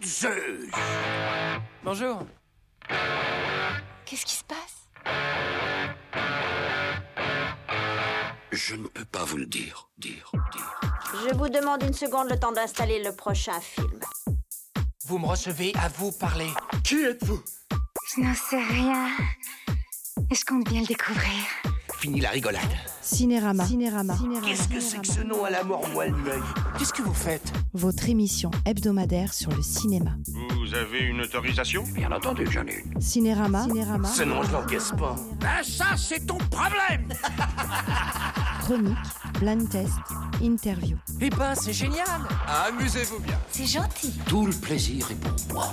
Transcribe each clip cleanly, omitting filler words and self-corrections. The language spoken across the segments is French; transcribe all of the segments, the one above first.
Zeus! Bonjour. Qu'est-ce qui se passe? Je ne peux pas vous le dire. Je vous demande une seconde, le temps d'installer le prochain film. Vous me recevez, à vous parler. Qui êtes-vous? Je n'en sais rien. Et je compte bien le découvrir. Fini la rigolade. Cinérama. Qu'est-ce que c'est que ce nom à la mort moelle l'œil? Qu'est-ce que vous faites? Votre émission hebdomadaire sur le cinéma. Vous avez une autorisation? Bien entendu que j'en ai une. Cinérama. Ce nom, je l'encaisse pas. Ben ça, c'est ton problème! Chronique, blind test, interview. Eh ben, c'est génial. Amusez-vous bien. C'est gentil. Tout le plaisir est pour moi.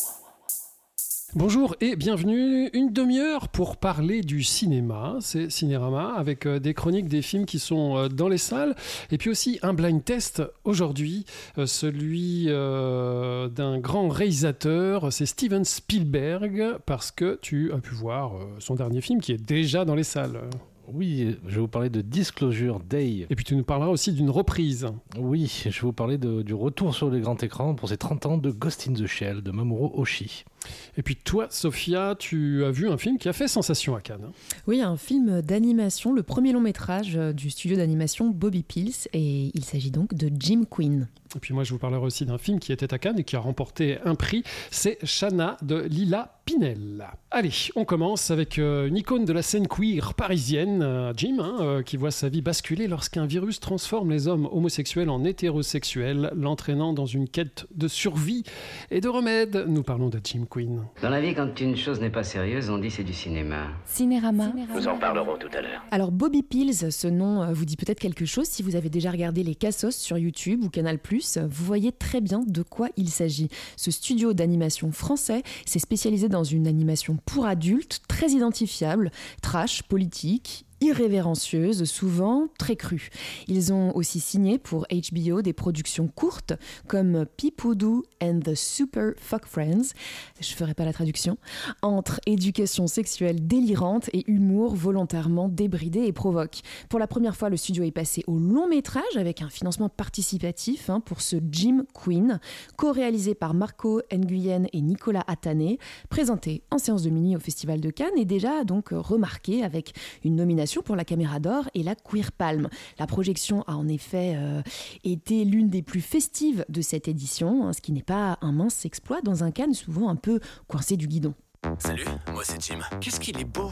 Bonjour et bienvenue, une demi-heure pour parler du cinéma, c'est Cinérama, avec des chroniques des films qui sont dans les salles, et puis aussi un blind test aujourd'hui, celui d'un grand réalisateur, c'est Steven Spielberg, parce que tu as pu voir son dernier film qui est déjà dans les salles. Oui, je vais vous parler de Disclosure Day. Et puis tu nous parleras aussi d'une reprise. Oui, je vais vous parler du retour sur les grands écrans pour ces 30 ans de Ghost in the Shell de Mamoru Oshii. Et puis toi, Sophia, tu as vu un film qui a fait sensation à Cannes. Oui, un film d'animation, le premier long métrage du studio d'animation Bobby Pills, et il s'agit donc de Jim Quinn. Et puis moi, je vous parlerai aussi d'un film qui était à Cannes et qui a remporté un prix, c'est Shanna de Lila Pinel. Allez, on commence avec une icône de la scène queer parisienne, Jim, qui voit sa vie basculer lorsqu'un virus transforme les hommes homosexuels en hétérosexuels, l'entraînant dans une quête de survie et de remède. Nous parlons de Jim Quinn. Dans la vie, quand une chose n'est pas sérieuse, on dit c'est du cinéma. Cinérama. Nous en parlerons tout à l'heure. Alors Bobby Pills, ce nom vous dit peut-être quelque chose si vous avez déjà regardé les Cassos sur YouTube ou Canal+. Vous voyez très bien de quoi il s'agit. Ce studio d'animation français s'est spécialisé dans une animation pour adultes, très identifiable, trash, politique, irrévérencieuse, souvent très crue. Ils ont aussi signé pour HBO des productions courtes comme Peepoodoo and the Super Fuck Friends, je ferai pas la traduction, entre éducation sexuelle délirante et humour volontairement débridé et provoque. Pour la première fois, le studio est passé au long métrage avec un financement participatif pour ce Jim Quinn, co-réalisé par Marco Nguyen et Nicolas Atané, présenté en séance de minuit au Festival de Cannes et déjà donc remarqué avec une nomination pour la Caméra d'Or et la Queer Palm. La projection a en effet été l'une des plus festives de cette édition, ce qui n'est pas un mince exploit dans un Cannes souvent un peu coincé du guidon. Salut, moi c'est Jim. Qu'est-ce qu'il est beau!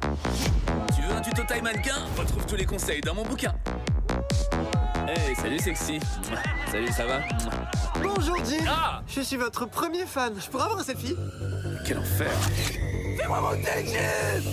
Tu veux un tuto taille mannequin? Retrouve tous les conseils dans mon bouquin. Hey, salut sexy. Salut, ça va? Bonjour Jim. Ah! Je suis votre premier fan. Je pourrais avoir un selfie? Quel enfer! Fais-moi monter, Jim!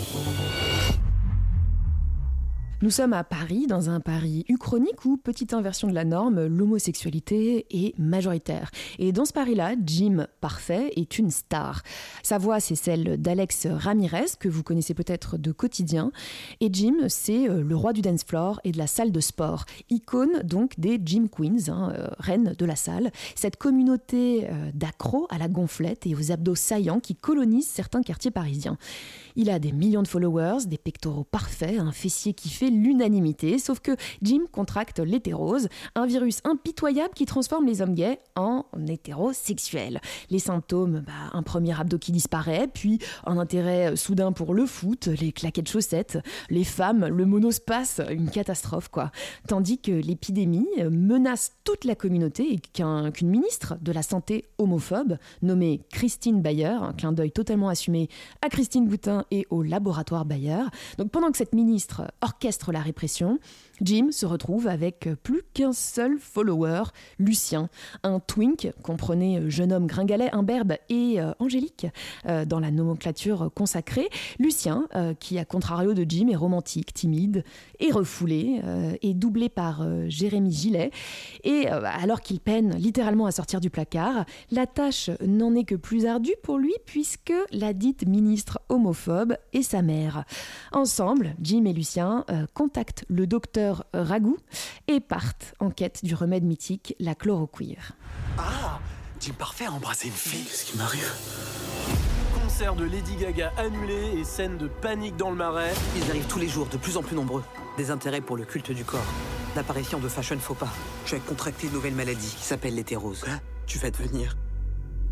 Nous sommes à Paris, dans un Paris uchronique où, petite inversion de la norme, l'homosexualité est majoritaire. Et dans ce Paris-là, Jim Parfait est une star. Sa voix, c'est celle d'Alex Ramirez, que vous connaissez peut-être de Quotidien. Et Jim, c'est le roi du dance floor et de la salle de sport. Icône donc des Jim Queens, reine de la salle. Cette communauté d'accros à la gonflette et aux abdos saillants qui colonisent certains quartiers parisiens. Il a des millions de followers, des pectoraux parfaits, un fessier qui fait l'unanimité, sauf que Jim contracte l'hétérose, un virus impitoyable qui transforme les hommes gays en hétérosexuels. Les symptômes, un premier abdo qui disparaît, puis un intérêt soudain pour le foot, les claquettes chaussettes, les femmes, le monospace, une catastrophe quoi. Tandis que l'épidémie menace toute la communauté et qu'une ministre de la Santé homophobe, nommée Christine Bayer, un clin d'œil totalement assumé à Christine Boutin et au laboratoire Bayer. Donc pendant que cette ministre orchestre la répression, Jim se retrouve avec plus qu'un seul follower, Lucien, un twink, comprenez jeune homme gringalet, imberbe et angélique dans la nomenclature consacrée. Lucien, qui à contrario de Jim est romantique, timide et refoulé, est doublé par Jérémy Gillet. Et alors qu'il peine littéralement à sortir du placard, la tâche n'en est que plus ardue pour lui puisque la dite ministre homophobe est sa mère. Ensemble, Jim et Lucien contactent le docteur Ragout et partent en quête du remède mythique, la chloroquire. Ah! Jim Parfait a embrassé une fille. Qu'est-ce qui m'arrive? Concert de Lady Gaga annulé et scène de panique dans le Marais. Ils arrivent tous les jours, de plus en plus nombreux. Des intérêts pour le culte du corps. L'apparition de fashion faux pas. Tu as contracté une nouvelle maladie qui s'appelle l'hétérose. Quoi? Tu vas devenir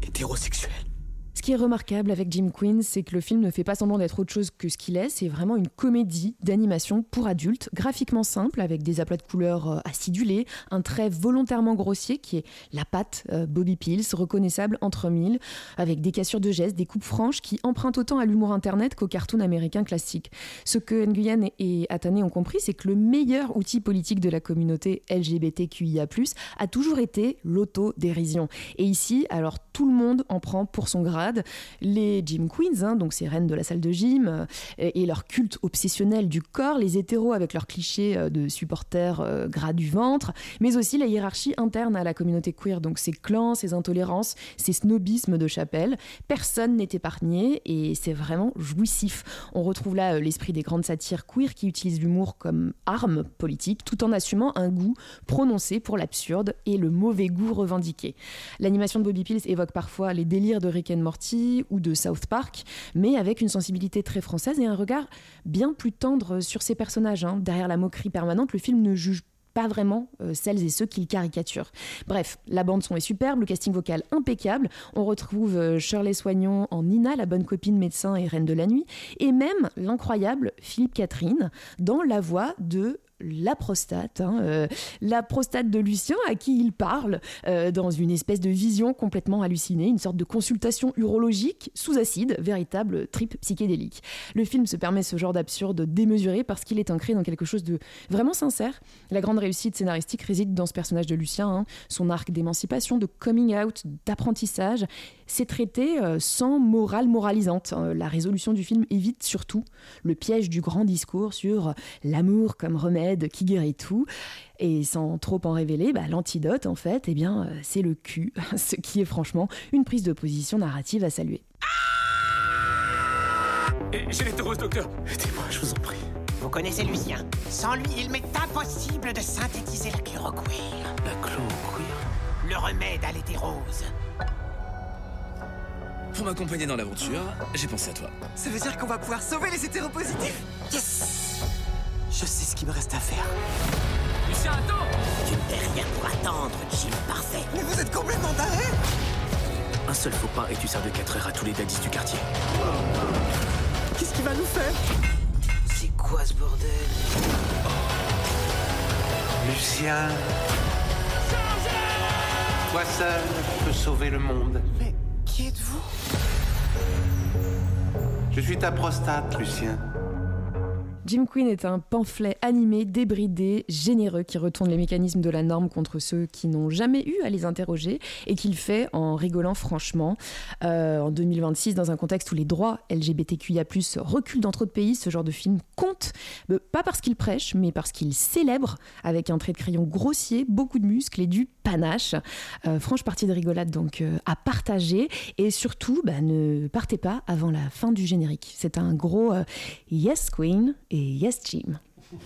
hétérosexuel. Ce qui est remarquable avec Jim Quinn, c'est que le film ne fait pas semblant d'être autre chose que ce qu'il est. C'est vraiment une comédie d'animation pour adultes, graphiquement simple, avec des aplats de couleurs acidulés, un trait volontairement grossier qui est la patte Bobby Pills, reconnaissable entre mille, avec des cassures de gestes, des coupes franches qui empruntent autant à l'humour internet qu'au cartoon américain classique. Ce que Nguyen et Atane ont compris, c'est que le meilleur outil politique de la communauté LGBTQIA+, a toujours été l'autodérision. Et ici, alors tout le monde en prend pour son grade. Les Gym Queens, donc ces reines de la salle de gym, et leur culte obsessionnel du corps, les hétéros avec leurs clichés de supporters gras du ventre, mais aussi la hiérarchie interne à la communauté queer, donc ces clans, ces intolérances, ces snobismes de chapelle. Personne n'est épargné et c'est vraiment jouissif. On retrouve là l'esprit des grandes satires queer qui utilisent l'humour comme arme politique tout en assumant un goût prononcé pour l'absurde et le mauvais goût revendiqué. L'animation de Bobby Pills évoque parfois les délires de Rick and Morty ou de South Park, mais avec une sensibilité très française et un regard bien plus tendre sur ses personnages. Derrière la moquerie permanente, le film ne juge pas vraiment celles et ceux qui le caricaturent. Bref, la bande-son est superbe, le casting vocal impeccable. On retrouve Shirley Soignon en Nina, la bonne copine médecin et reine de la nuit, et même l'incroyable Philippe Catherine dans la voix de la prostate de Lucien à qui il parle dans une espèce de vision complètement hallucinée, une sorte de consultation urologique sous acide, véritable trip psychédélique. Le film se permet ce genre d'absurde démesuré parce qu'il est ancré dans quelque chose de vraiment sincère. La grande réussite scénaristique réside dans ce personnage de Lucien, son arc d'émancipation, de coming out, d'apprentissage. C'est traité sans morale moralisante. La résolution du film évite surtout le piège du grand discours sur l'amour comme remède qui guérit tout. Et sans trop en révéler, l'antidote, en fait, c'est le cul. Ce qui est franchement une prise de position narrative à saluer. J'ai l'hétérose, docteur. Aidez-moi, je vous en prie. Vous connaissez Lucien. Sans lui, il m'est impossible de synthétiser la chloroquine. La chloroquine? Le remède à l'hétérose. Pour m'accompagner dans l'aventure, j'ai pensé à toi. Ça veut dire qu'on va pouvoir sauver les hétéropositifs? Yes! Je sais ce qu'il me reste à faire. Lucien, attends! Tu n'es rien pour attendre, Jim parfait. Mais vous êtes complètement taré! Un seul faux pas et tu sers de 4 heures à tous les daddies du quartier. Qu'est-ce qu'il va nous faire? C'est quoi ce bordel? Lucien, toi seul peux sauver le monde. Mais qui êtes-vous? Je suis ta prostate, Lucien. Jim Quinn est un pamphlet animé, débridé, généreux, qui retourne les mécanismes de la norme contre ceux qui n'ont jamais eu à les interroger et qu'il fait en rigolant franchement. En 2026, dans un contexte où les droits LGBTQIA+, reculent dans trop de pays, ce genre de film compte, pas parce qu'il prêche, mais parce qu'il célèbre, avec un trait de crayon grossier, beaucoup de muscles et du panache. Franche partie de rigolade donc à partager et surtout, ne partez pas avant la fin du générique. C'est un gros Yes Queen et Yes Jim.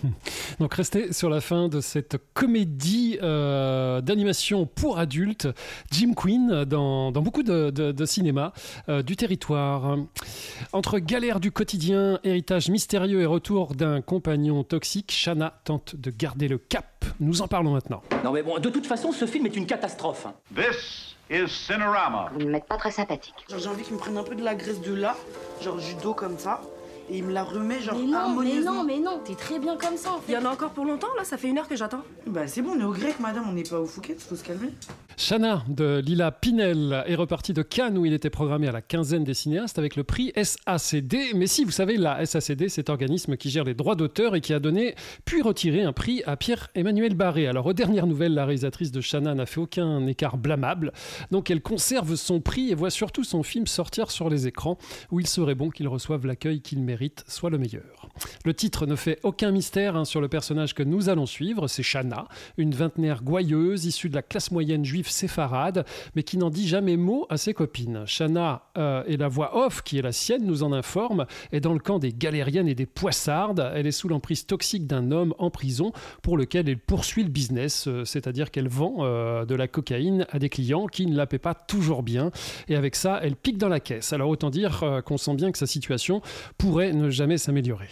Donc restez sur la fin de cette comédie d'animation pour adultes, Jim Quinn dans beaucoup de cinéma du territoire. Entre galères du quotidien, héritage mystérieux et retour d'un compagnon toxique, Shanna tente de garder le cap. Nous en parlons maintenant. Non mais bon, de toute façon, ce film est une catastrophe. This is Cinerama. Vous ne m'êtes pas très sympathique. J'ai envie qu'il me prenne un peu de la graisse de là, du dos comme ça. Et il me la remet harmonieusement. Mais non, t'es très bien comme ça en fait. Il y en a encore pour longtemps là, ça fait 1 heure que j'attends. C'est bon, on est au grec madame, on n'est pas au Fouquet, faut se calmer. Shanna de Lila Pinel est reparti de Cannes où il était programmé à la quinzaine des cinéastes avec le prix SACD. Mais si vous savez, la SACD, c'est organisme qui gère les droits d'auteur et qui a donné puis retiré un prix à Pierre-Emmanuel Barré. Alors aux dernières nouvelles, la réalisatrice de Shanna n'a fait aucun écart blâmable. Donc elle conserve son prix et voit surtout son film sortir sur les écrans où il serait bon qu'il reçoive l'accueil qu'il mérite, soit le meilleur. Le titre ne fait aucun mystère sur le personnage que nous allons suivre, c'est Shanna, une vingtenaire gouailleuse issue de la classe moyenne juive séfarade, mais qui n'en dit jamais mot à ses copines. Shanna et la voix off, qui est la sienne, nous en informe, est dans le camp des galériennes et des poissardes. Elle est sous l'emprise toxique d'un homme en prison pour lequel elle poursuit le business, c'est-à-dire qu'elle vend de la cocaïne à des clients qui ne la paient pas toujours bien. Et avec ça, elle pique dans la caisse. Alors autant dire qu'on sent bien que sa situation pourrait ne jamais s'améliorer.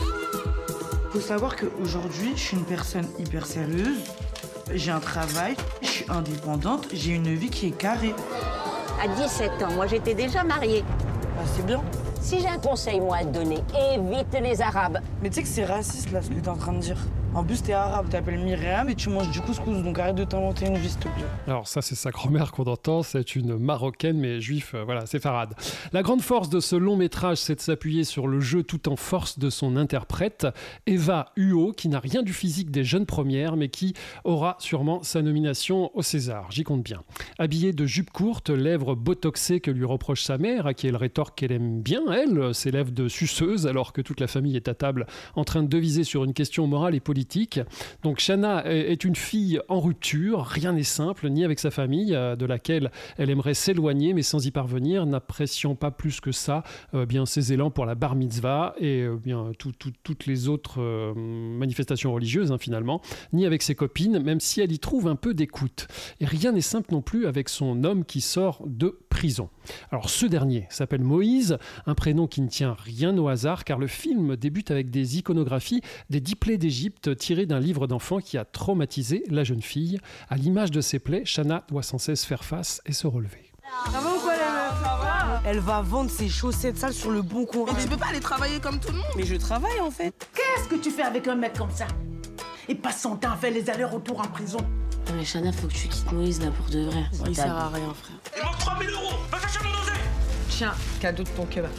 Faut savoir qu'aujourd'hui, je suis une personne hyper sérieuse. J'ai un travail, je suis indépendante, j'ai une vie qui est carrée. À 17 ans, moi j'étais déjà mariée. Bah, c'est bien. Si j'ai un conseil, moi, à te donner, évite les Arabes. Mais tu sais que c'est raciste, là, ce que t'es en train de dire. En plus, t'es arabe, t'appelles Myriam et tu manges du couscous, donc arrête de t'inventer une vie, s'il te plaît. Alors ça, c'est sa grand-mère qu'on entend, c'est une Marocaine, mais juif, voilà, c'est Farhad. La grande force de ce long métrage, c'est de s'appuyer sur le jeu tout en force de son interprète, Eva Huot, qui n'a rien du physique des jeunes premières, mais qui aura sûrement sa nomination au César, j'y compte bien. Habillée de jupe courte, lèvres botoxées que lui reproche sa mère, à qui elle rétorque qu'elle aime bien, elle, ses lèvres de suceuse, alors que toute la famille est à table en train de deviser sur une question morale et politique. Donc Shanna est une fille en rupture, rien n'est simple, ni avec sa famille, de laquelle elle aimerait s'éloigner, mais sans y parvenir, n'appréciant pas plus que ça bien ses élans pour la bar mitzvah et bien toutes les autres manifestations religieuses, finalement, ni avec ses copines, même si elle y trouve un peu d'écoute. Et rien n'est simple non plus avec son homme qui sort de prison. Alors ce dernier s'appelle Moïse, un prénom qui ne tient rien au hasard, car le film débute avec des iconographies des 10 plaies d'Égypte tirées d'un livre d'enfant qui a traumatisé la jeune fille. À l'image de ces plaies, Shanna doit sans cesse faire face et se relever. Ça va ou quoi, les meufs? Ça va? Elle va vendre ses chaussettes sales sur le bon coin. Mais tu peux pas aller travailler comme tout le monde. Mais je travaille, en fait. Qu'est-ce que tu fais avec un mec comme ça? Et passe son temps à faire les allers-retours en prison. Non mais Shanna, faut que tu quittes Moïse là pour de vrai. Il sert à rien, frère. Il manque 3 000 €. Va chercher mon dosé. Tiens, cadeau de ton kebab.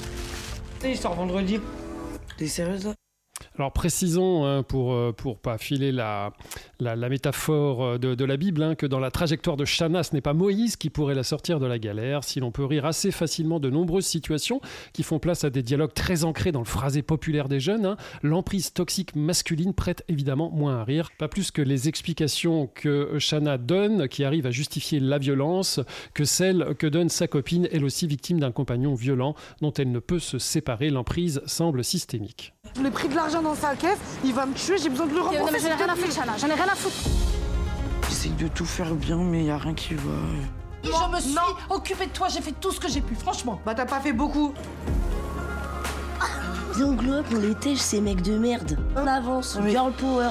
Il sort vendredi. T'es sérieuse, là? Alors précisons, pour pas filer la métaphore de la Bible, que dans la trajectoire de Shanna, ce n'est pas Moïse qui pourrait la sortir de la galère, si l'on peut rire assez facilement de nombreuses situations qui font place à des dialogues très ancrés dans le phrasé populaire des jeunes. L'emprise toxique masculine prête évidemment moins à rire, pas plus que les explications que Shanna donne, qui arrivent à justifier la violence, que celle que donne sa copine, elle aussi victime d'un compagnon violent dont elle ne peut se séparer. L'emprise semble systémique. Je l'ai pris de l'argent dans sa caisse, il va me tuer, j'ai besoin de le rembourser. Non mais j'en ai rien à foutre, Shanna, j'en ai rien à foutre. J'essaye de tout faire bien, mais y a rien qui va. Je me suis occupée de toi, j'ai fait tout ce que j'ai pu, franchement. Bah t'as pas fait beaucoup. Viens, glow up, on les tèche ces mecs de merde. On avance, girl power.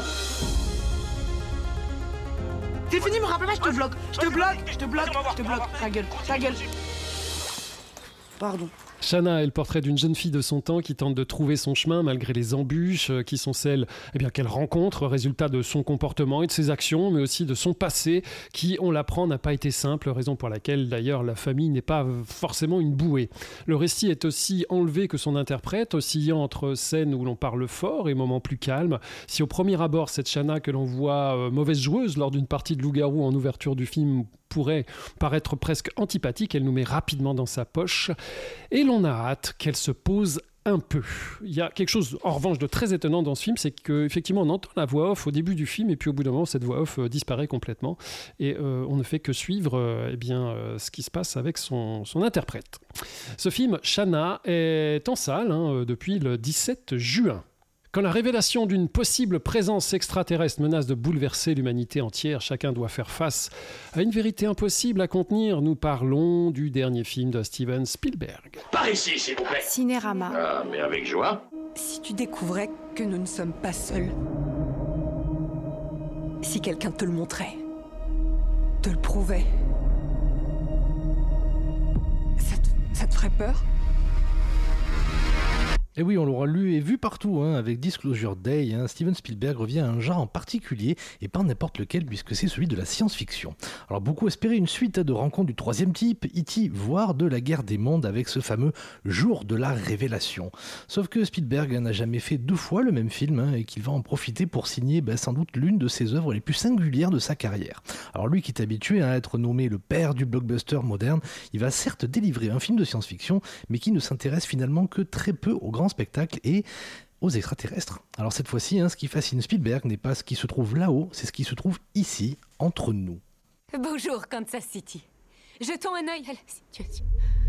C'est fini, me rappelle pas, je te bloque. Je te bloque. Ta gueule. Pardon. Shanna est le portrait d'une jeune fille de son temps qui tente de trouver son chemin malgré les embûches qui sont celles qu'elle rencontre, résultat de son comportement et de ses actions, mais aussi de son passé qui, on l'apprend, n'a pas été simple, raison pour laquelle d'ailleurs la famille n'est pas forcément une bouée. Le récit est aussi enlevé que son interprète, oscillant entre scènes où l'on parle fort et moments plus calmes. Si au premier abord, cette Shanna que l'on voit mauvaise joueuse lors d'une partie de loup-garou en ouverture du film pourrait paraître presque antipathique, elle nous met rapidement dans sa poche et l'on a hâte qu'elle se pose un peu. Il y a quelque chose en revanche de très étonnant dans ce film, c'est qu'effectivement on entend la voix off au début du film et puis au bout d'un moment cette voix off disparaît complètement et on ne fait que suivre ce qui se passe avec son interprète. Ce film, Shanna, est en salle depuis le 17 juin. Quand la révélation d'une possible présence extraterrestre menace de bouleverser l'humanité entière, chacun doit faire face à une vérité impossible à contenir. Nous parlons du dernier film de Steven Spielberg. Par ici, s'il vous plaît. Cinérama. Ah, mais avec joie. Si tu découvrais que nous ne sommes pas seuls, si quelqu'un te le montrait, te le prouvait, ça te ferait peur ? Et oui, on l'aura lu et vu partout, avec Disclosure Day. Steven Spielberg revient à un genre en particulier, et pas n'importe lequel, puisque c'est celui de la science-fiction. Alors beaucoup espéraient une suite de rencontres du troisième type, E.T., voire de la guerre des mondes, avec ce fameux jour de la révélation. Sauf que Spielberg n'a jamais fait 2 fois le même film, et qu'il va en profiter pour signer sans doute l'une de ses œuvres les plus singulières de sa carrière. Alors lui qui est habitué à être nommé le père du blockbuster moderne, il va certes délivrer un film de science-fiction, mais qui ne s'intéresse finalement que très peu au grand spectacle et aux extraterrestres. Alors cette fois-ci, ce qui fascine Spielberg n'est pas ce qui se trouve là-haut, c'est ce qui se trouve ici, entre nous. Bonjour Kansas City. Jetons un œil à la situation.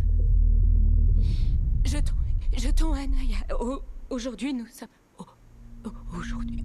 Jetons un œil à... Aujourd'hui, nous sommes... Aujourd'hui...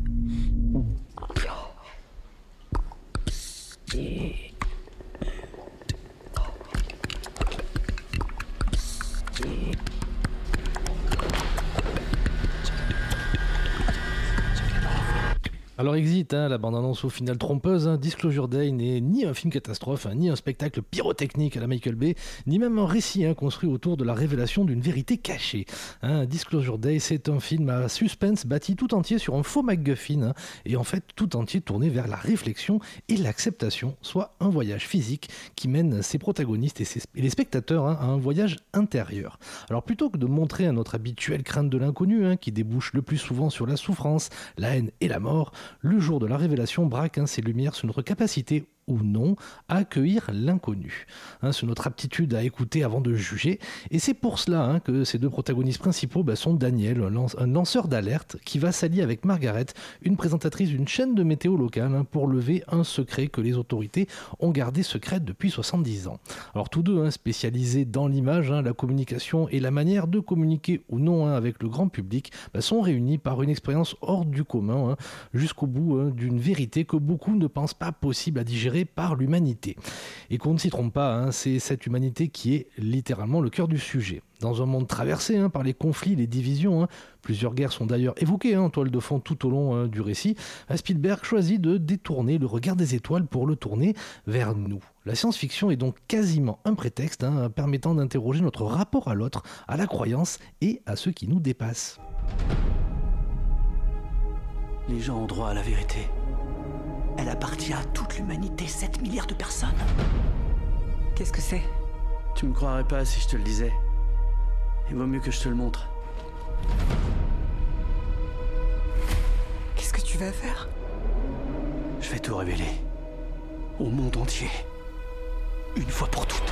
Alors Exit, la bande-annonce au final trompeuse, Disclosure Day n'est ni un film catastrophe, ni un spectacle pyrotechnique à la Michael Bay, ni même un récit construit autour de la révélation d'une vérité cachée. Disclosure Day, c'est un film à suspense bâti tout entier sur un faux MacGuffin, et en fait tout entier tourné vers la réflexion et l'acceptation, soit un voyage physique qui mène ses protagonistes et les spectateurs à un voyage intérieur. Alors plutôt que de montrer notre habituelle crainte de l'inconnu, qui débouche le plus souvent sur la souffrance, la haine et la mort, le jour de la révélation braque ses lumières sur notre capacité ou non à accueillir l'inconnu, sur notre aptitude à écouter avant de juger, et c'est pour cela que ces deux protagonistes principaux sont Daniel, un lanceur d'alerte qui va s'allier avec Margaret, une présentatrice d'une chaîne de météo locale, pour lever un secret que les autorités ont gardé secret depuis 70 ans. Alors tous deux spécialisés dans l'image, la communication et la manière de communiquer ou non avec le grand public, sont réunis par une expérience hors du commun, jusqu'au bout d'une vérité que beaucoup ne pensent pas possible à digérer par l'humanité. Et qu'on ne s'y trompe pas, c'est cette humanité qui est littéralement le cœur du sujet. Dans un monde traversé par les conflits, les divisions, plusieurs guerres sont d'ailleurs évoquées en toile de fond tout au long du récit, Spielberg choisit de détourner le regard des étoiles pour le tourner vers nous. La science-fiction est donc quasiment un prétexte permettant d'interroger notre rapport à l'autre, à la croyance et à ce qui nous dépasse. Les gens ont droit à la vérité. Elle appartient à toute l'humanité, 7 milliards de personnes. Qu'est-ce que c'est ? Tu me croirais pas si je te le disais. Il vaut mieux que je te le montre. Qu'est-ce que tu vas faire ? Je vais tout révéler. Au monde entier. Une fois pour toutes.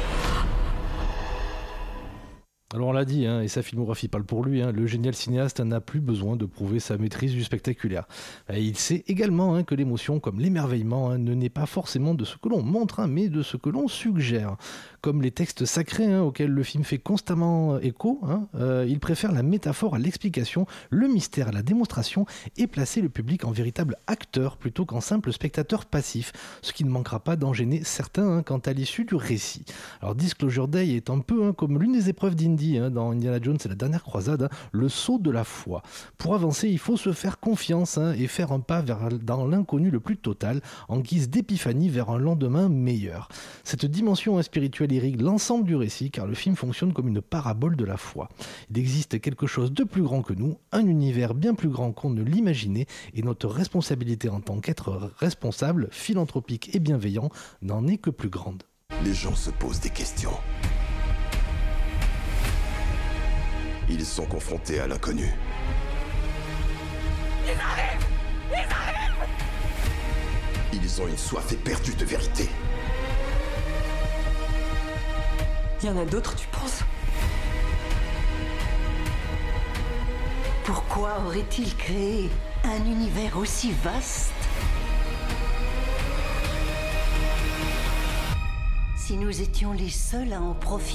Alors on l'a dit, et sa filmographie parle pour lui, le génial cinéaste n'a plus besoin de prouver sa maîtrise du spectaculaire. Il sait également que l'émotion, comme l'émerveillement, ne naît pas forcément de ce que l'on montre, mais de ce que l'on suggère. Comme les textes sacrés auxquels le film fait constamment écho, il préfère la métaphore à l'explication, le mystère à la démonstration, et placer le public en véritable acteur plutôt qu'en simple spectateur passif, ce qui ne manquera pas d'en gêner certains quant à l'issue du récit. Alors Disclosure Day est un peu comme l'une des épreuves d'Indy dans Indiana Jones et la dernière croisade, le saut de la foi. Pour avancer, il faut se faire confiance et faire un pas dans l'inconnu le plus total, en guise d'épiphanie vers un lendemain meilleur. Cette dimension spirituelle irrigue l'ensemble du récit, car le film fonctionne comme une parabole de la foi. Il existe quelque chose de plus grand que nous, un univers bien plus grand qu'on ne l'imaginait, et notre responsabilité en tant qu'être responsable, philanthropique et bienveillant n'en est que plus grande. Les gens se posent des questions. Ils sont confrontés à l'inconnu. Ils arrivent! Ils arrivent! Ils ont une soif éperdue de vérité. Il y en a d'autres, tu penses ? Pourquoi aurait-il créé un univers aussi vaste ? Si nous étions les seuls à en profiter ?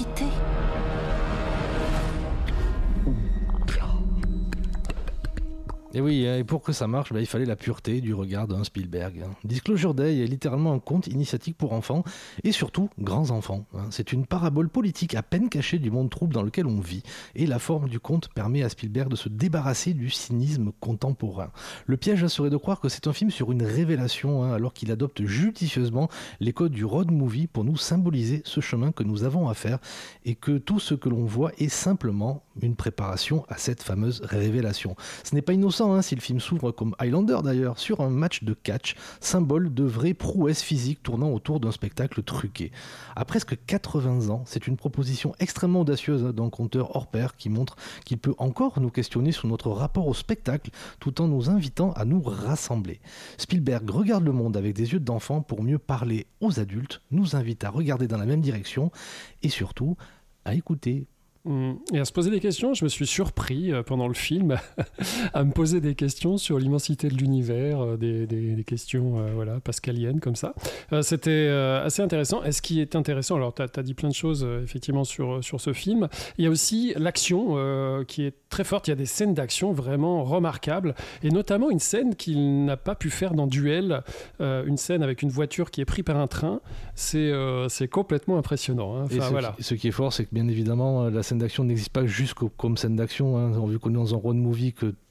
Et oui, et pour que ça marche, il fallait la pureté du regard d'un Spielberg. Disclosure Day est littéralement un conte initiatique pour enfants, et surtout grands enfants. C'est une parabole politique à peine cachée du monde trouble dans lequel on vit, et la forme du conte permet à Spielberg de se débarrasser du cynisme contemporain. Le piège serait de croire que c'est un film sur une révélation, alors qu'il adopte judicieusement les codes du road movie pour nous symboliser ce chemin que nous avons à faire, et que tout ce que l'on voit est simplement une préparation à cette fameuse révélation. Ce n'est pas innocent si le film s'ouvre comme Highlander d'ailleurs, sur un match de catch, symbole de vraie prouesse physique tournant autour d'un spectacle truqué. À presque 80 ans, c'est une proposition extrêmement audacieuse d'un conteur hors pair qui montre qu'il peut encore nous questionner sur notre rapport au spectacle tout en nous invitant à nous rassembler. Spielberg regarde le monde avec des yeux d'enfant pour mieux parler aux adultes, nous invite à regarder dans la même direction et surtout à écouter. Et à se poser des questions, je me suis surpris pendant le film à me poser des questions sur l'immensité de l'univers, des questions pascaliennes comme ça. C'était assez intéressant. Et ce qui est intéressant, alors tu as dit plein de choses effectivement sur ce film, il y a aussi l'action qui est très forte, il y a des scènes d'action vraiment remarquables, et notamment une scène qu'il n'a pas pu faire dans Duel, une scène avec une voiture qui est prise par un train, c'est complètement impressionnant. Ce qui est fort, c'est que bien évidemment la scène d'action n'existe pas juste comme scène d'action, vu qu'on est dans un road movie que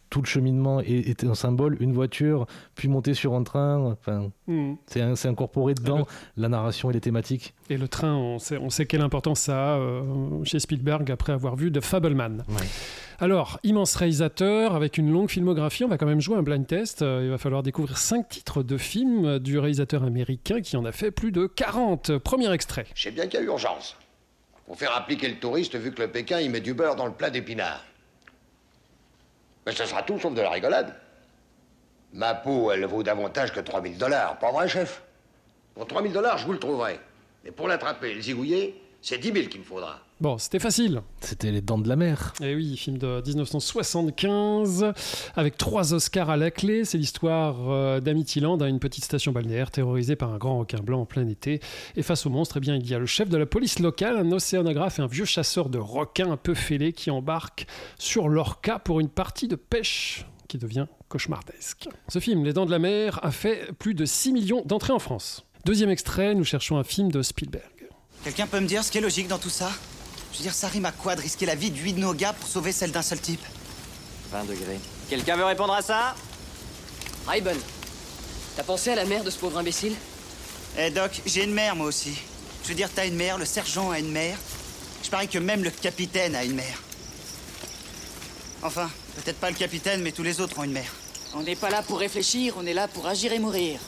tout le cheminement est un symbole, une voiture, puis monter sur un train. Enfin, c'est incorporé dedans la narration et les thématiques. Et le train, on sait quelle importance ça a chez Spielberg après avoir vu The Fabelman. Ouais. Alors, immense réalisateur avec une longue filmographie, on va quand même jouer un blind test. Il va falloir découvrir 5 titres de films du réalisateur américain qui en a fait plus de 40. Premier extrait. Je sais bien qu'il y a urgence. Faut faire appliquer le touriste vu que le Pékin il met du beurre dans le plat d'épinards. Mais ce sera tout sauf de la rigolade. Ma peau, elle vaut davantage que $3 000. Pas vrai, chef? Pour $3 000, je vous le trouverai. Mais pour l'attraper et le zigouiller, c'est 10 000 qu'il me faudra. Bon, c'était facile. C'était Les Dents de la Mer. Et oui, film de 1975, avec 3 Oscars à la clé. C'est l'histoire d'Amityland, une petite station balnéaire terrorisée par un grand requin blanc en plein été. Et face au monstre, eh bien, il y a le chef de la police locale, un océanographe et un vieux chasseur de requins un peu fêlé qui embarquent sur l'Orca pour une partie de pêche qui devient cauchemardesque. Ce film, Les Dents de la Mer, a fait plus de 6 millions d'entrées en France. Deuxième extrait, nous cherchons un film de Spielberg. Quelqu'un peut me dire ce qui est logique dans tout ça? Je veux dire, ça rime à quoi de risquer la vie de 8 de nos gars pour sauver celle d'un seul type? 20 degrés. Quelqu'un veut répondre à ça? Raybon, t'as pensé à la mère de ce pauvre imbécile? Eh Doc, j'ai une mère moi aussi. Je veux dire, t'as une mère, le sergent a une mère. Je parie que même le capitaine a une mère. Enfin, peut-être pas le capitaine, mais tous les autres ont une mère. On n'est pas là pour réfléchir, on est là pour agir et mourir.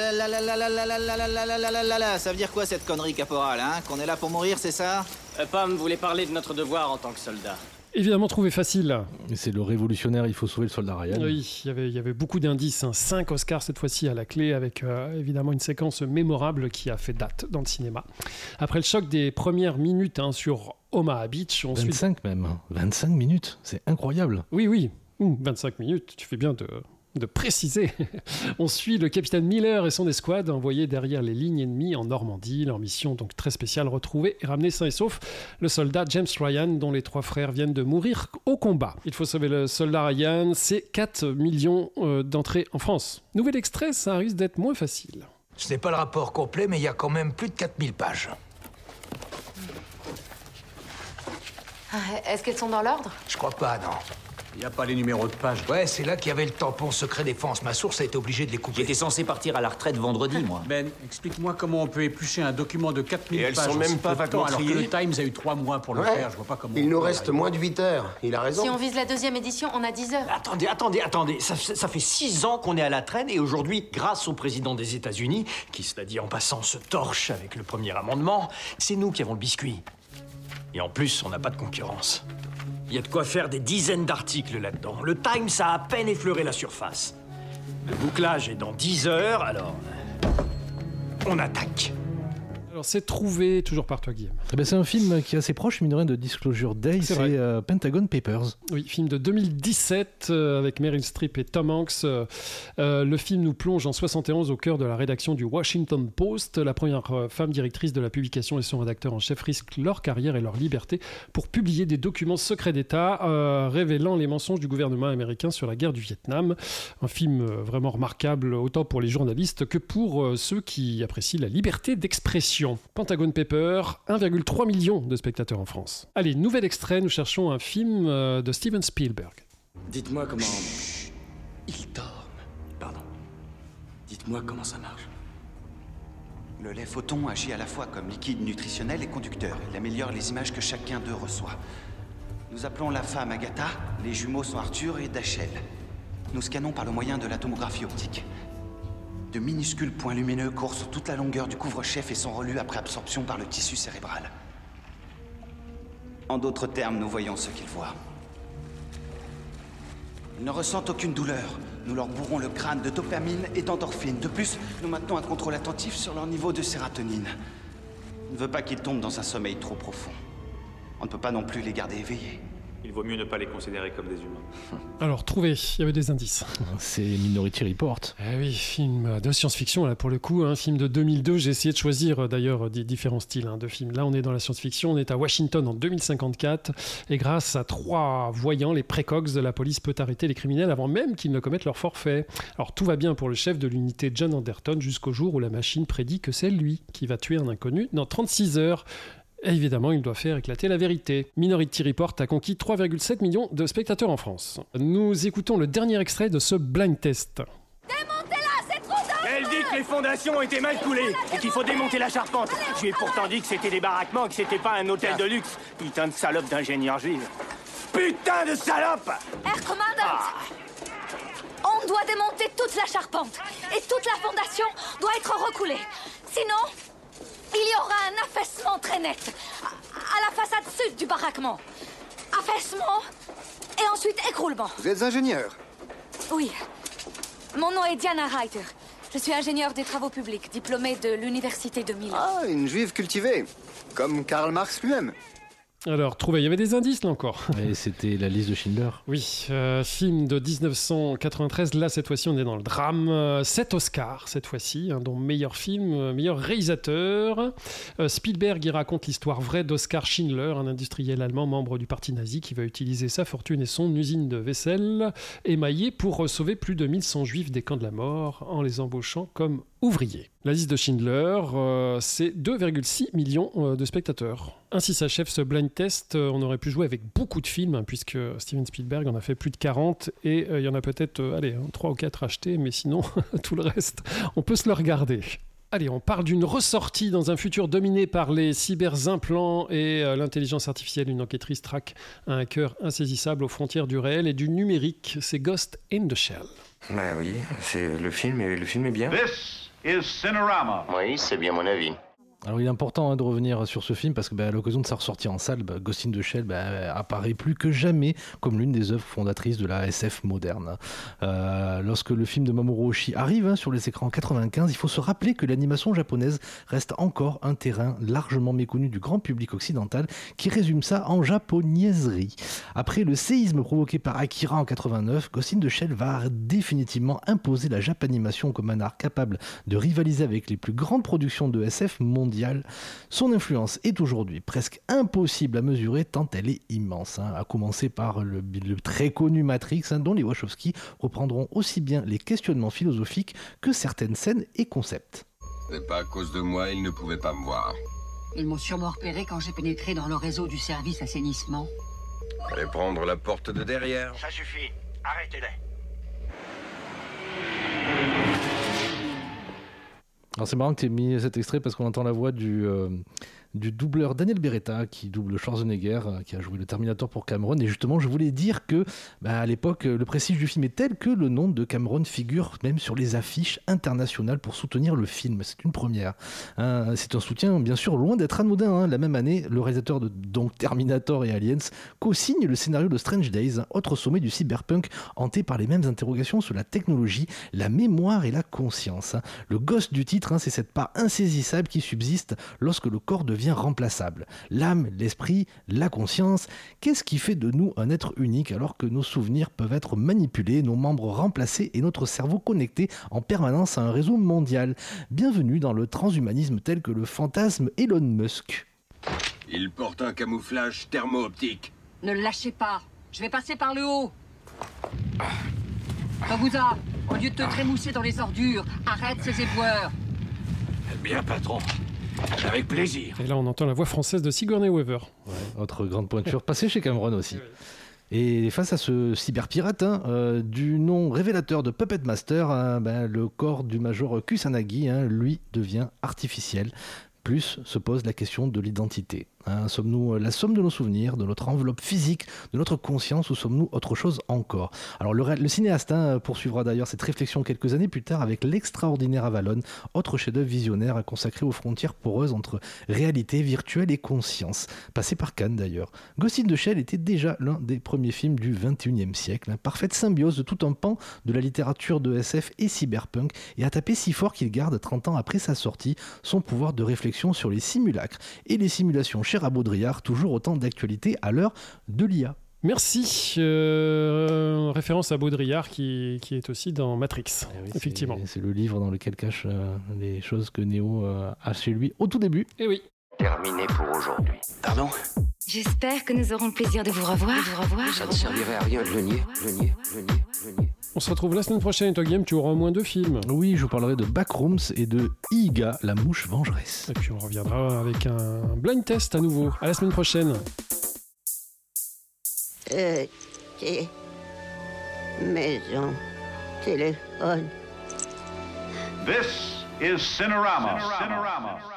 Ça veut dire quoi cette connerie, caporal, hein? Qu'on est là pour mourir, c'est ça? Pam voulait parler de notre devoir en tant que soldat. Évidemment trouvé facile. Et c'est le révolutionnaire, il faut sauver le soldat Ryan. Oui, il y avait beaucoup d'indices. 5 Oscars cette fois-ci à la clé, avec évidemment une séquence mémorable qui a fait date dans le cinéma. Après le choc des premières minutes sur Omaha Beach... 25 même, 25 minutes, c'est incroyable. Oui, 25 minutes, tu fais bien de préciser. On suit le capitaine Miller et son escouade envoyés derrière les lignes ennemies en Normandie. Leur mission donc très spéciale, retrouver et ramener sain et sauf le soldat James Ryan dont les 3 frères viennent de mourir au combat. Il faut sauver le soldat Ryan, c'est 4 millions d'entrées en France. Nouvel extrait, ça risque d'être moins facile. Ce n'est pas le rapport complet, mais il y a quand même plus de 4000 pages. Est-ce qu'elles sont dans l'ordre? Je crois pas, non. Il n'y a pas les numéros de page. Ouais, c'est là qu'il y avait le tampon secret défense. Ma source a été obligée de les couper. J'étais censé partir à la retraite vendredi, moi. Ben, explique-moi comment on peut éplucher un document de 4000 pages. Et elles sont même pas vaguement alors que triées. le Times a eu 3 mois pour le faire. Je vois pas comment... Il nous reste moins de 8 heures. Il a raison. Si on vise la 2e édition, on a 10 heures. Attendez. Ça fait 6 ans qu'on est à la traîne et aujourd'hui, grâce au président des États-Unis, qui, cela dit en passant, se torche avec le premier amendement, c'est nous qui avons le biscuit. Et en plus, on n'a pas de concurrence. Il y a de quoi faire des dizaines d'articles là-dedans. Le Times a à peine effleuré la surface. Le bouclage est dans 10 heures, alors... on attaque. Alors c'est trouvé, toujours par toi Guillaume. C'est un film qui est assez proche, mine de rien, de Disclosure Day, c'est Pentagon Papers. Oui, film de 2017 avec Meryl Streep et Tom Hanks. Le film nous plonge en 71 au cœur de la rédaction du Washington Post. La première femme directrice de la publication et son rédacteur en chef risquent leur carrière et leur liberté pour publier des documents secrets d'État révélant les mensonges du gouvernement américain sur la guerre du Vietnam. Un film vraiment remarquable autant pour les journalistes que pour ceux qui apprécient la liberté d'expression. Pentagon Papers, 1,3 million de spectateurs en France. Allez, nouvel extrait, nous cherchons un film de Steven Spielberg. Dites-moi comment... Il dort. Pardon. Dites-moi comment ça marche. Le lait photon agit à la fois comme liquide nutritionnel et conducteur. Il améliore les images que chacun d'eux reçoit. Nous appelons la femme Agatha, les jumeaux sont Arthur et Dachel. Nous scannons par le moyen de la tomographie optique. De minuscules points lumineux courent sur toute la longueur du couvre-chef et sont relus après absorption par le tissu cérébral. En d'autres termes, nous voyons ce qu'ils voient. Ils ne ressentent aucune douleur. Nous leur bourrons le crâne de dopamine et d'endorphine. De plus, nous maintenons un contrôle attentif sur leur niveau de sérotonine. On ne veut pas qu'ils tombent dans un sommeil trop profond. On ne peut pas non plus les garder éveillés. Il vaut mieux ne pas les considérer comme des humains. Alors, trouvé, il y avait des indices. C'est Minority Report. Eh oui, film de science-fiction, là, pour le coup, un film de 2002. J'ai essayé de choisir, d'ailleurs, des différents styles de films. Là, on est dans la science-fiction, on est à Washington en 2054, et grâce à 3 voyants, les précox de la police peut arrêter les criminels avant même qu'ils ne commettent leur forfait. Alors, tout va bien pour le chef de l'unité John Anderton, jusqu'au jour où la machine prédit que c'est lui qui va tuer un inconnu dans 36 heures. Et évidemment, il doit faire éclater la vérité. Minority Report a conquis 3,7 millions de spectateurs en France. Nous écoutons le dernier extrait de ce blind test. Démontez-la, c'est trop dangereux! Elle dit que les fondations ont été mal coulées et qu'il faut démonter la charpente. Je lui ai pourtant dit que c'était des baraquements, que c'était pas un hôtel de luxe. Putain de salope d'ingénieur juif. Putain de salope! Air Commandant! On doit démonter toute la charpente et toute la fondation doit être recoulée. Sinon, il y aura un affaissement très net à la façade sud du baraquement. Affaissement et ensuite écroulement. Vous êtes ingénieur? Oui. Mon nom est Diana Reiter. Je suis ingénieure des travaux publics, diplômée de l'université de Milan. Ah, une juive cultivée, comme Karl Marx lui-même. Alors, il y avait des indices là encore. Et c'était la liste de Schindler. Oui, film de 1993. Là, cette fois-ci, on est dans le drame. 7 Oscars, cette fois-ci, dont meilleur film, meilleur réalisateur. Spielberg, il raconte l'histoire vraie d'Oskar Schindler, un industriel allemand membre du parti nazi qui va utiliser sa fortune et son usine de vaisselle émaillée pour sauver plus de 1100 juifs des camps de la mort en les embauchant comme ouvriers. La liste de Schindler, c'est 2,6 millions de spectateurs. Ainsi s'achève ce blind test. On aurait pu jouer avec beaucoup de films, puisque Steven Spielberg en a fait plus de 40, et il y en a peut-être 3 ou 4 achetés, mais sinon, tout le reste, on peut se le regarder. Allez, on parle d'une ressortie dans un futur dominé par les cyberimplants et l'intelligence artificielle. Une enquêtrice traque un hacker insaisissable aux frontières du réel et du numérique. C'est Ghost in the Shell. Bah oui, c'est le film est bien. This is Cinerama. Oui, c'est bien mon avis. Alors il est important de revenir sur ce film parce que à l'occasion de sa ressortie en salle, Ghost in the Shell apparaît plus que jamais comme l'une des œuvres fondatrices de la SF moderne. Lorsque le film de Mamoru Oshii arrive sur les écrans en 95, il faut se rappeler que l'animation japonaise reste encore un terrain largement méconnu du grand public occidental qui résume ça en japonaiserie. Après le séisme provoqué par Akira en 89, Ghost in the Shell va définitivement imposer la japanimation comme un art capable de rivaliser avec les plus grandes productions de SF mondiales. Son influence est aujourd'hui presque impossible à mesurer tant elle est immense, à commencer par le très connu Matrix, dont les Wachowski reprendront aussi bien les questionnements philosophiques que certaines scènes et concepts. C'est pas à cause de moi, ils ne pouvaient pas me voir. Ils m'ont sûrement repéré quand j'ai pénétré dans le réseau du service assainissement. Allez prendre la porte de derrière. Ça suffit, arrêtez-les. Alors c'est marrant que tu aies mis cet extrait parce qu'on entend la voix du doubleur Daniel Beretta qui double Schwarzenegger, qui a joué le Terminator pour Cameron. Et justement, je voulais dire que à l'époque, le prestige du film est tel que le nom de Cameron figure même sur les affiches internationales pour soutenir le film. C'est une première. C'est un soutien, bien sûr, loin d'être anodin. La même année, le réalisateur de donc Terminator et Aliens co-signe le scénario de Strange Days, autre sommet du cyberpunk hanté par les mêmes interrogations sur la technologie, la mémoire et la conscience. Le ghost du titre, c'est cette part insaisissable qui subsiste lorsque le corps devient remplaçable. L'âme, l'esprit, la conscience, qu'est-ce qui fait de nous un être unique alors que nos souvenirs peuvent être manipulés, nos membres remplacés et notre cerveau connecté en permanence à un réseau mondial? Bienvenue dans le transhumanisme tel que le fantasme Elon Musk. Il porte un camouflage thermo-optique. Ne le lâchez pas, je vais passer par le haut. Kabuza, au lieu de te trémousser dans les ordures, arrête ces éboueurs. Bien, patron. Avec plaisir. Et là, on entend la voix française de Sigourney Weaver. Ouais, autre grande pointure, passée chez Cameron aussi. Et face à ce cyberpirate, du nom révélateur de Puppet Master, le corps du major Kusanagi, lui, devient artificiel. Plus se pose la question de l'identité. Sommes-nous la somme de nos souvenirs, de notre enveloppe physique, de notre conscience, ou sommes-nous autre chose encore? Alors le cinéaste poursuivra d'ailleurs cette réflexion quelques années plus tard avec l'extraordinaire Avalon, autre chef-d'œuvre visionnaire consacré aux frontières poreuses entre réalité virtuelle et conscience, passé par Cannes d'ailleurs. Ghost in the Shell était déjà l'un des premiers films du XXIe siècle, parfaite symbiose de tout un pan de la littérature de SF et cyberpunk, et a tapé si fort qu'il garde 30 ans après sa sortie son pouvoir de réflexion sur les simulacres et les simulations chères à Baudrillard, toujours autant d'actualité à l'heure de l'IA. Merci. Référence à Baudrillard qui est aussi dans Matrix, effectivement. C'est le livre dans lequel cache les choses que Neo a chez lui au tout début. Et oui. Terminé pour aujourd'hui. Pardon? J'espère que nous aurons le plaisir de vous revoir. Ça ne servirait à rien de le nier. On se retrouve la semaine prochaine, toi Guillaume, tu auras au moins 2 films. Oui, je vous parlerai de Backrooms et de Iga, la mouche vengeresse. Et puis on reviendra avec un blind test à nouveau. À la semaine prochaine. Maison, téléphone. This is Cinerama.